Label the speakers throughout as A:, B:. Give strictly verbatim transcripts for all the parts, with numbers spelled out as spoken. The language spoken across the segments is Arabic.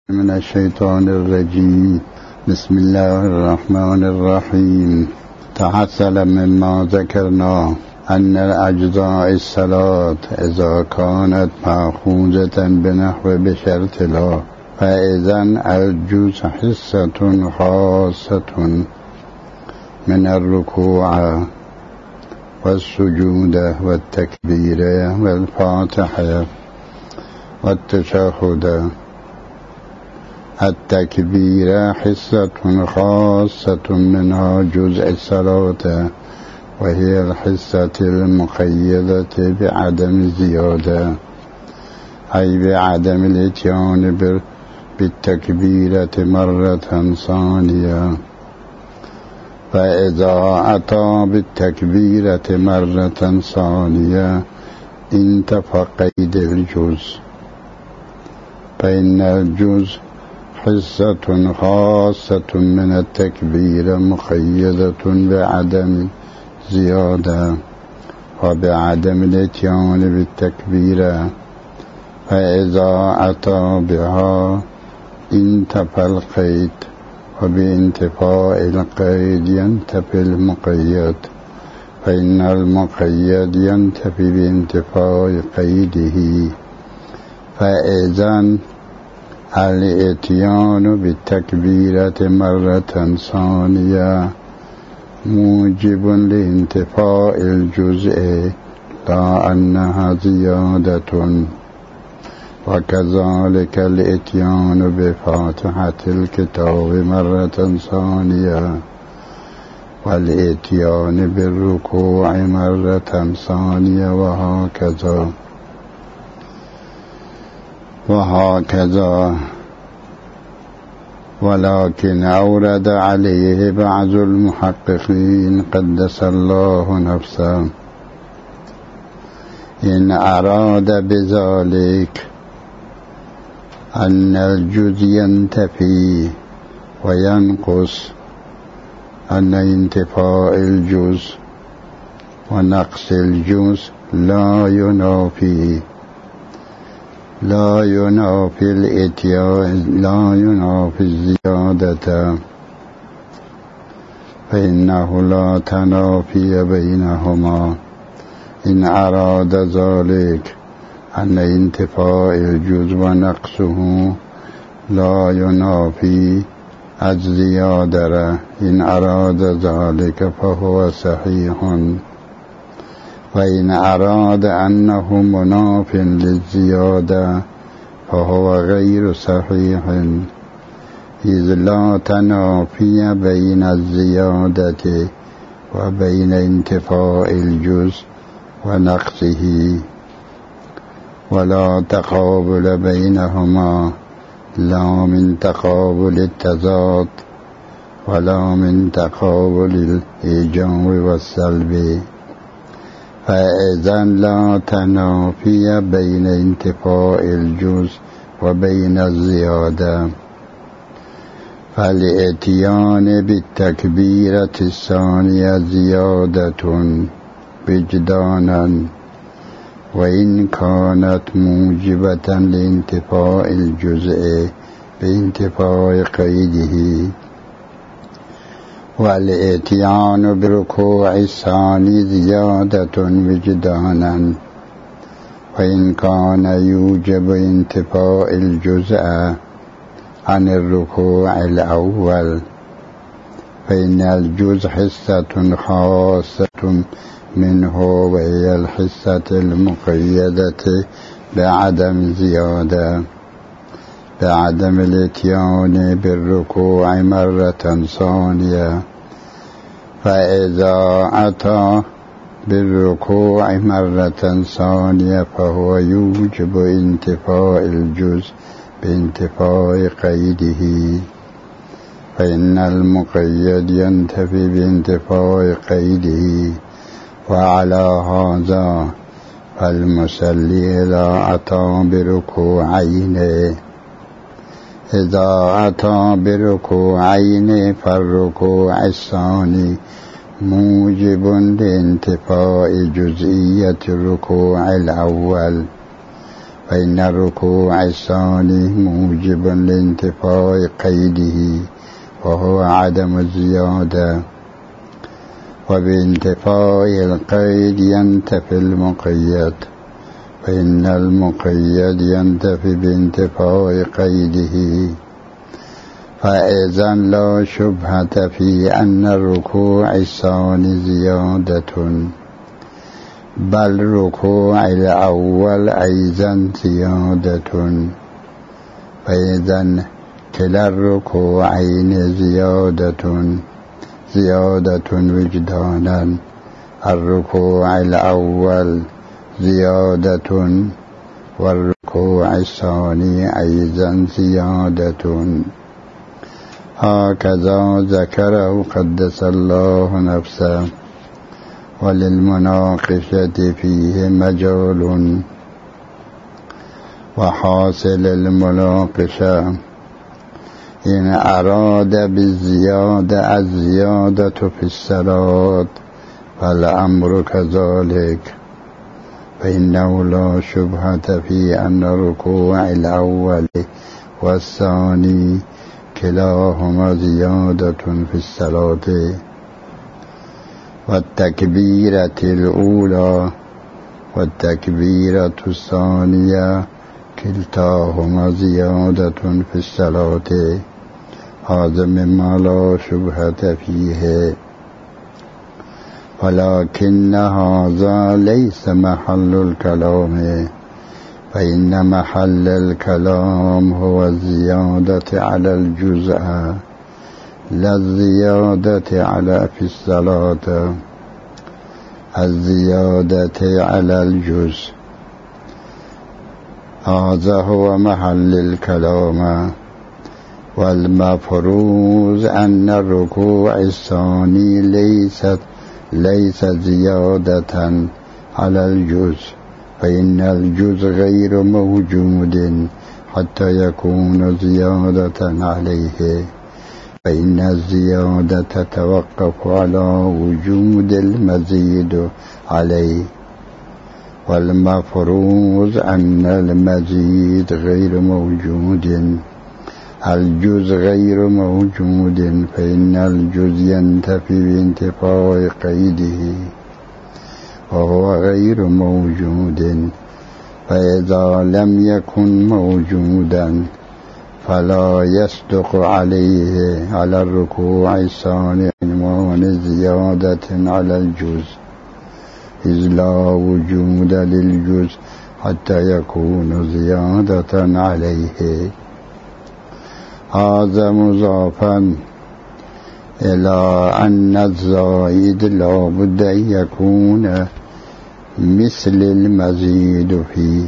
A: من الشيطان الرجيم. بسم الله الرحمن الرحيم. تحصل مما ذكرنا أن الأجزاء الصلاة إذا كانت مأخوذة بنحو بشرط لا، فإذن الجزء حصة خاصة من الركوع والسجود والتكبير والفاتحة والتشهد. التكبير حصة خاصة منها جزء الصلاة، وهي الحصة المقيدة بعدم الزيادة، أي بعدم الاتيان بالتكبيرة مرة ثانية. فإذا أتى بالتكبيرة مرة ثانية انتفى قيد الجزء، فإن الجزء حصة خاصة من التكبير مقيدة بعدم زيادة وبعدم الاتيان بالتكبير، فإذا أتى بها انتفى القيد، وبانتفاء القيد ينتفي المقيد، فإن المقيد ينتفي بانتفاء قيده. فإذن الاتيان بالتكبيرة مرة ثانية موجب لانتفاء الجزء، لا أنها زيادة. وكذلك الاتيان بفاتحة الكتاب مرة ثانية، والاتيان بالركوع مرة ثانية، وهكذا وهكذا ولكن أورد عليه بعض المحققين قدس الله نفسه إن أراد بذلك أن الجزء ينتفي وينقص، أن انتفاء الجزء ونقص الجزء لا ينافي لا ينافي الاتيان لا ينافي الزيادة، فإنه لا تنافي بينهما. إن أراد ذلك أن انتفاء الجزء ونقصه لا ينافي الزيادة، إن أراد ذلك فهو صحيح. وإن أراد أنه مناف للزيادة فهو غير صحيح، إذ لا تنافي بين الزيادة وبين انتفاء الجزء ونقصه، ولا تقابل بينهما، لا من تقابل التضاد ولا من تقابل الإيجاب والسلب. فإذن لا تنافي بين انتفاء الجزء وبين الزيادة، فالاتيان بالتكبيرة الثانية زيادة وجدانا، وإن كانت موجبة لانتفاء الجزء بانتفاء قيده. والاتيان بركوع الثاني زيادة وجدانا، وإن كان يوجب انتفاء الجزء عن الركوع الأول، فإن الجزء حصة خاصة منه، وهي الحصة المقيدة بعدم زيادة، بعدم الاتيان بالركوع مرة ثانية. فإذا أتى بالركوع مرة ثانية فهو يوجب انتفاء الجزء بانتفاء قيده، فإن المقيد ينتفي بانتفاء قيده. وعلى هذا فالمصلي إذا أتى بركوعين إذا أتى بركوعين فالركوع الثاني موجب لانتفاء جزئية الركوع الأول، فإن الركوع الثاني موجب لانتفاء قيده وهو عدم الزيادة، وبانتفاء القيد ينتفي المقيد، فإن المقيد ينتفي بانتفاء قيده. فإذا لا شبهة في أن الركوع الثاني زيادة، بل ركوع الأول أيضا زيادة، فإذا كلا الركوعين زيادة زيادة وجدانا. الركوع الأول زيادة والركوع الثاني أيضا زيادة. هكذا ذكره قدس الله نفسه، وللمناقشة فيه مجال. وحاصل المناقشة إن أراد بالزيادة الزيادة في الصلاة فالأمر كذلك، فإنه لا شبهة في أن الركوع الأول والثاني كلاهما زيادة في الصلاة، والتكبيرة الأولى والتكبيرة الثانية كلتاهما زيادة في الصلاة. هذا مما لا شبهة فيه، ولكن هذا ليس محل الكلام، فإن محل الكلام هو الزيادة على الجزء لا الزيادة على في الصلاة، الزيادة على الجزء. هذا هو محل الكلام. والمفروض أن الركوع الثاني ليست ليس زيادة على الجزء، فإن الجزء غير موجود حتى يكون زيادة عليه، فإن الزيادة تتوقف على وجود المزيد عليه. والمفروض أن المزيد غير موجود، الجزء غير موجود، فإن الجزء ينتفي بانتفاء قيده وهو غير موجود. فإذا لم يكن موجودا فلا يصدق عليه على الركوع الثاني عنوان زيادة على الجزء، إذ لا وجود للجزء حتى يكون زيادة عليه. هذا مضافا إلى أن الزائد لا بد أن يكون مثل المزيد فيه،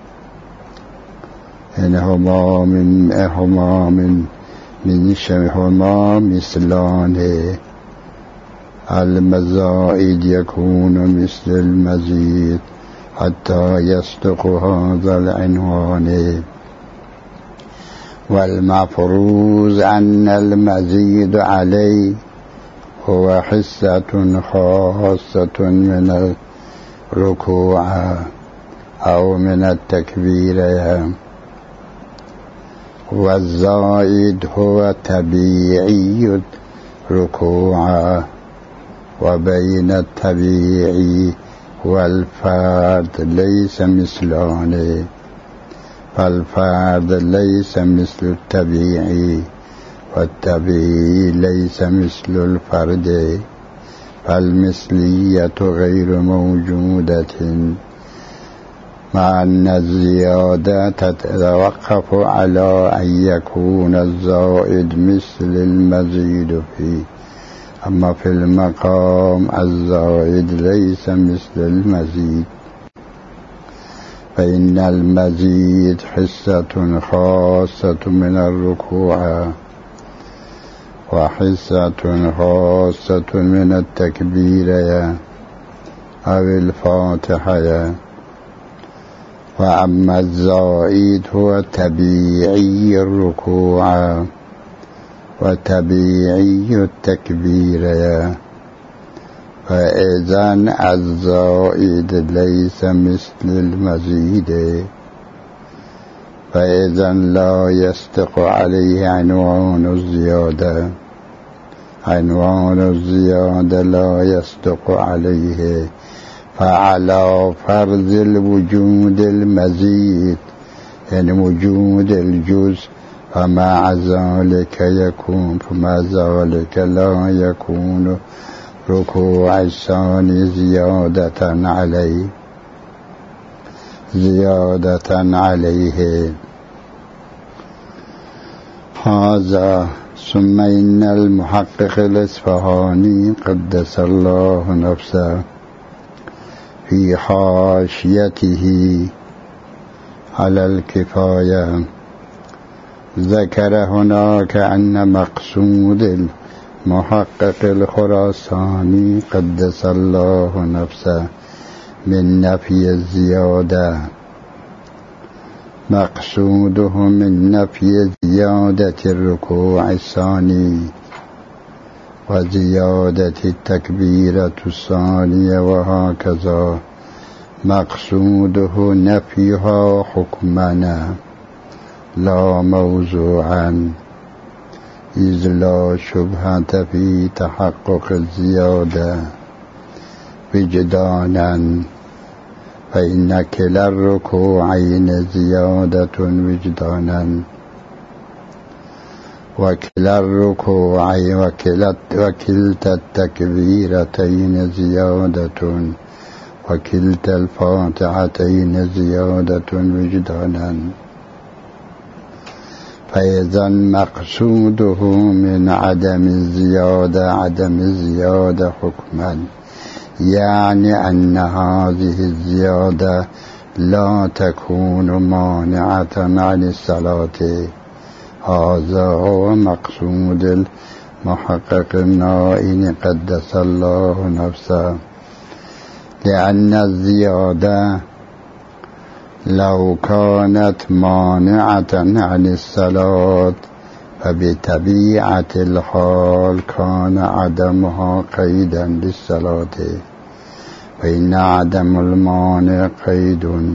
A: إنهما من إهما من من شبهما مثلان، المزائد يكون مثل المزيد حتى يصدق هذا العنوان. والمفروض أن المزيد عليه هو حصة خاصة من الركوع أو من التكبير، والزائد هو طبيعي الركوع. وبين الطبيعي والفرد ليس مثلان، فالفرد ليس مثل الطبيعي، والطبيعي ليس مثل الفرد، فالمثلية غير موجودة، مع أن الزيادة تتوقف على أن يكون الزائد مثل المزيد فيه. أما في المقام الزائد ليس مثل المزيد، فإن المزيد حصة خاصة من الركوع، وحصة خاصة من التكبير أو الفاتحة. وأما الزائد هو طبيعي الركوع وطبيعي التكبير، فإذن الزائد ليس مثل المزيد. فإذا لا يصدق عليه عنوان الزيادة، عنوان الزيادة لا يصدق عليه، فعلى فرض الوجود المزيد يعني وجود الجزء فمع ذلك يكون فما ذلك لا يكون ركوع الثاني زيادة عليه زيادة عليه. هذا ثم إن المحقق الإصفهاني قدس الله نفسه في حاشيته على الكفاية ذكر هناك أن مقصود المحقق الخراساني قدس الله نفسه من نفي الزيادة، مقصوده من نفي زيادة الركوع الثاني وزيادة التكبيرة الثانية، وهكذا مقصوده نفيها حكمنا لا موضوعا، إذ لا شبهة في تحقق الزيادة وجدانا، فإن كلا الركوعين زيادة وجدانا، وكلا الركوعين وكلتا التكبيرتين زيادة، وكلتا الفاتحتين زيادة وجدانا. فإذا مقصوده من عدم الزيادة عدم الزيادة حكما، يعني أن هذه الزيادة لا تكون مانعة عن الصلاة. هذا هو مقصود المحقق النائن قدس الله نفسه، لأن الزيادة لو كانت مانعة عن الصلاة فبطبيعة الحال كان عدمها قيدا للصلاة، فإن عدم المانع قيد.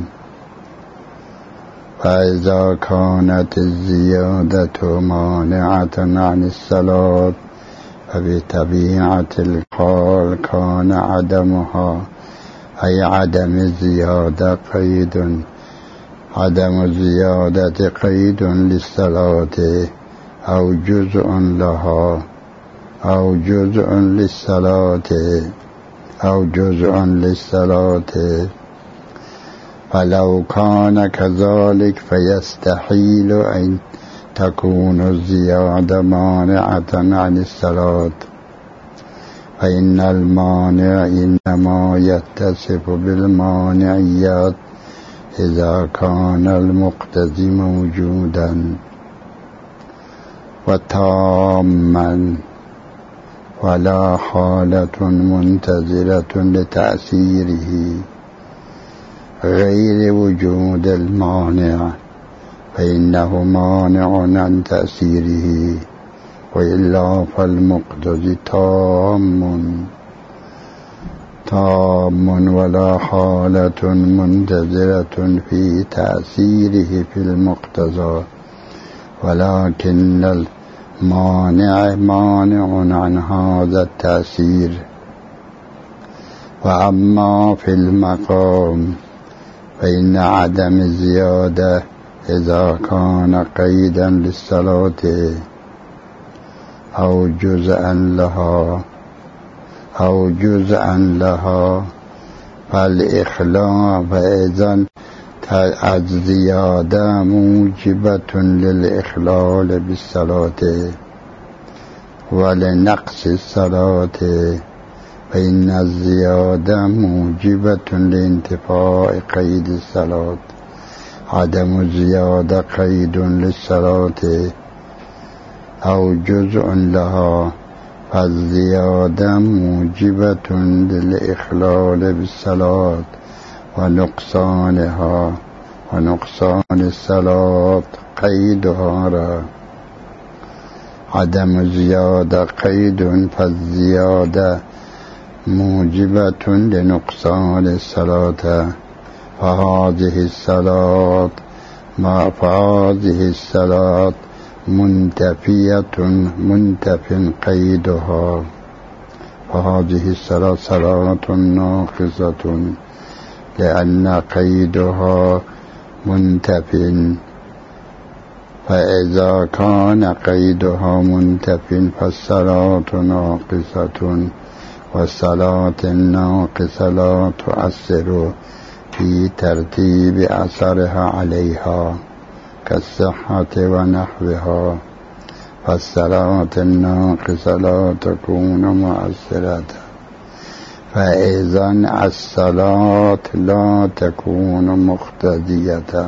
A: فإذا كانت الزيادة مانعة عن الصلاة فبطبيعة الحال كان عدمها أي عدم الزيادة قيد، عدم الزيادة قيد للصلاة أو جزء لها أو جزء للصلاة أو جزء للصلاة. فلو كان كذلك فيستحيل أن تكون الزيادة مانعة عن الصلاة، فإن المانع إنما يتصف بالمانعيات إذا كان المقتضي موجودا وتاما، ولا حالة منتظرة لتأثيره غير وجود المانع، فإنه مانع عن تأثيره، وإلا فالمقتضي تام تام ولا حالة منتظرة في تأثيره في المقتضى، ولكن المانع مانع عن هذا التأثير. وأما في المقام فإن عدم الزيادة إذا كان قيدا للصلاة أو جزءا لها أو جزءا لها فالإخلاء، فإذا الزيادة موجبة للإخلال بالصلاة ولنقص الصلاة، فإن الزيادة موجبة لانتفاء قيد الصلاة. عدم الزيادة قيد للصلاة أو جزء لها، فالزيادة موجبة للإخلال بالصلاة ونقصانها، ونقصان الصلاة قيدها. عدم الزيادة قيد، فالزيادة موجبة لنقصان الصلاة، فهذه الصلاة ما فهذه الصلاة منتفية منتف قيدها، فهذه الصلاة صلاة ناقصة لأن قيدها منتف، فإذا كان قيدها منتف فالصلاة ناقصة، والصلاة الناقصة لا تؤثر في ترتيب أثرها عليها كالصحة ونحوها، فالصلاة الناقصة لا تكون مؤثرة، فإذا الصلاة لا تكون مقتدية،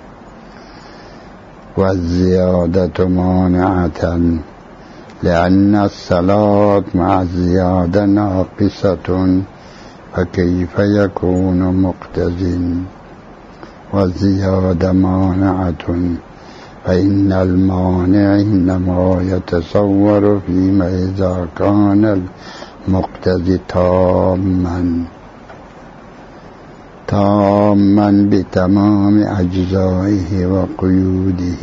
A: والزيادة مانعة، لأن الصلاة مع الزيادة ناقصة، فكيف يكون مقتدٍ؟ والزيادة مانعة، فإن المانع إنما يتصور فيما إذا كان المقتدي تاما تاما بتمام أجزائه وقيوده،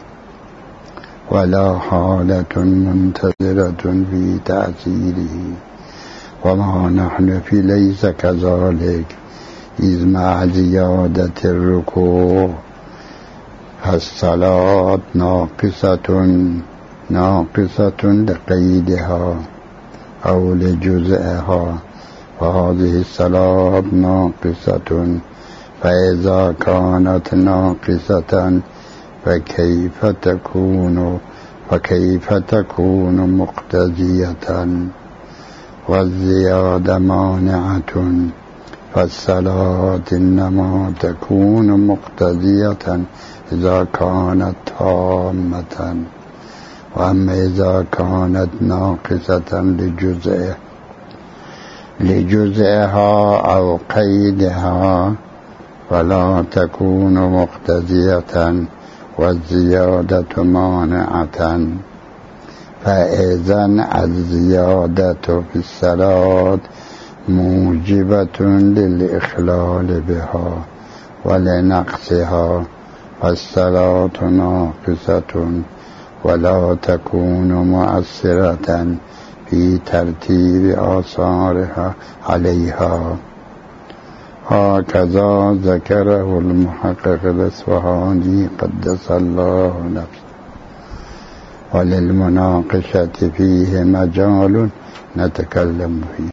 A: ولا حالة منتظرة في تأثيره، وما نحن في ليس كذلك، إذ مع زيادة الركوع فالصلاة ناقصة ناقصة لقيدها أو لجزئها، فهذه الصلاة ناقصة، فإذا كانت ناقصة فكيف تكون فكيف تكون مقتدية؟ والزيادة مانعة، فالصلاة إنما تكون مقتدية إذا كانت تامة، وأما إذا كانت ناقصة لجزئه لجزئها أو قيدها فلا تكون مقتدية، والزيادة مانعة، فإذا الزيادة في الصلاة موجبة للإخلال بها ولنقصها، فالصلاة ناقصة ولا تكون مؤثرة في ترتيب آثارها عليها. هكذا ذكره المحقق الإصفهاني قدس الله نفسه، وللمناقشة فيه مجال نتكلم فيه.